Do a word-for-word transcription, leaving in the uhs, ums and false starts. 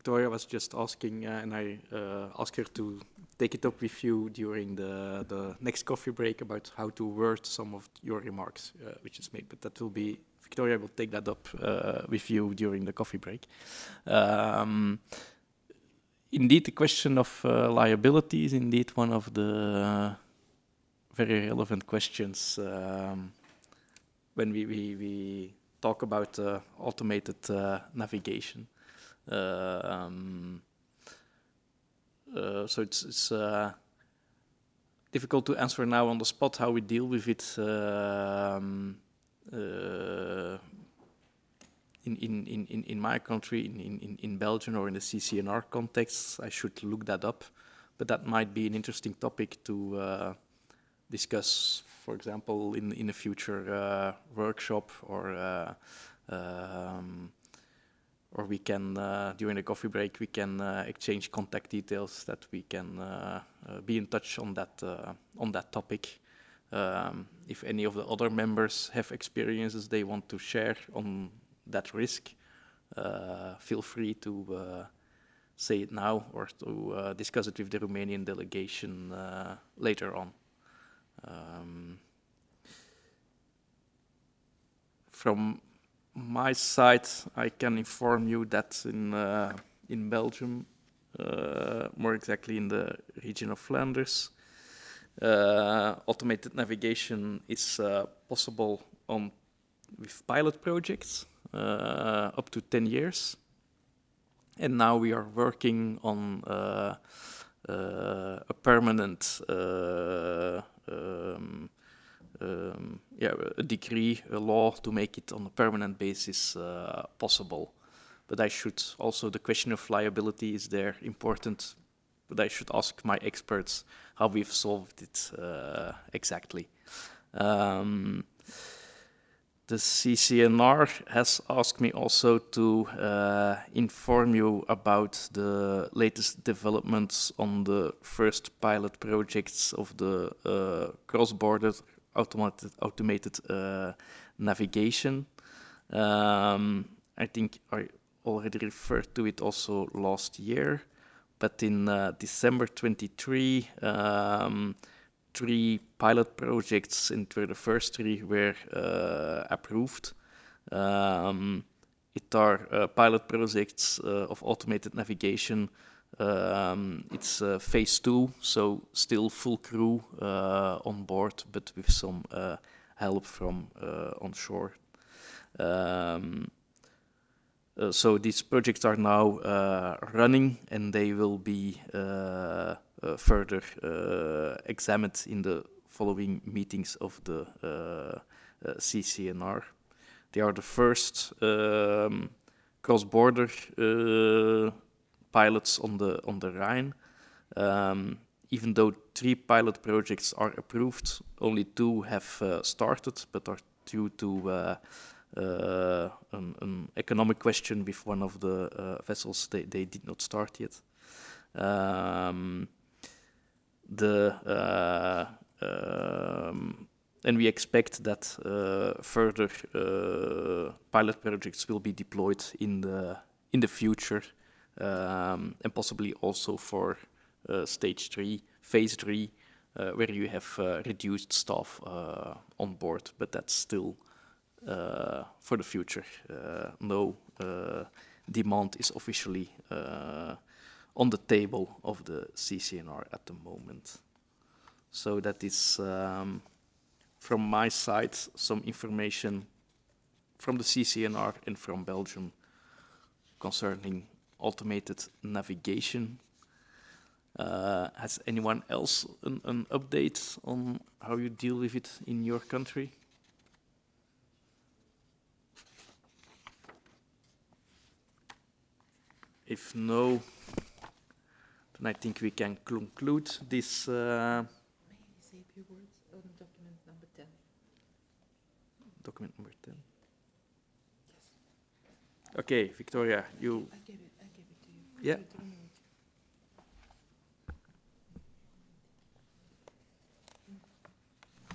Victoria was just asking, uh, and I uh, asked her to take it up with you during the, the next coffee break about how to word some of your remarks, uh, which is made. But that will be, Victoria will take that up uh, with you during the coffee break. Um, indeed, the question of uh, liability is indeed one of the uh, very relevant questions um, when we, we, we talk about uh, automated uh, navigation. Uh, um, uh, so it's, it's uh, difficult to answer now on the spot how we deal with it um, uh, in, in, in, in my country, in, in, in Belgium or in the C C N R context. I should look that up, but that might be an interesting topic to uh, discuss, for example, in, in a future uh, workshop or uh, um, or we can, uh, during the coffee break, we can uh, exchange contact details that we can uh, uh, be in touch on that, uh, on that topic. Um, if any of the other members have experiences they want to share on that risk, uh, feel free to uh, say it now or to uh, discuss it with the Romanian delegation uh, later on. Um, from my side, I can inform you that in uh, in Belgium, uh, more exactly in the region of Flanders, uh, automated navigation is uh, possible on with pilot projects uh, up to ten years, and now we are working on uh, uh, a permanent. Uh, um, Um, yeah, a decree, a law to make it on a permanent basis uh, possible. But I should also, the question of liability is there important, but I should ask my experts how we've solved it uh, exactly. Um, the C C N R has asked me also to uh, inform you about the latest developments on the first pilot projects of the uh, cross-border automated, automated uh, navigation. Um, I think I already referred to it also last year, but in uh, December twenty-three, um, three pilot projects, and where the first three were uh, approved. Um, it are uh, pilot projects uh, of automated navigation. Um, it's uh, phase two, so still full crew uh, on board, but with some uh, help from uh, onshore. Um, uh, so these projects are now uh, running, and they will be uh, uh, further uh, examined in the following meetings of the uh, uh, C C N R. They are the first um, cross-border uh, pilots on the on the Rhine. Um, even though three pilot projects are approved, only two have uh, started, but are due to uh, uh, an, an economic question with one of the uh, vessels. They, they did not start yet. Um, the uh, um, and we expect that uh, further uh, pilot projects will be deployed in the in the future, um, and possibly also for uh, stage three, phase three, uh, where you have uh, reduced staff uh, on board, but that's still uh, for the future. Uh, no uh, demand is officially uh, on the table of the C C N R at the moment. So that is, um, from my side, some information from the C C N R and from Belgium concerning automated navigation. Uh, has anyone else an, an update on how you deal with it in your country? If no, then I think we can conclude this. Uh, May I say a few words on document number ten? Document number ten. Yes. Okay, Victoria, you. I gave it. I gave it to you. Yeah.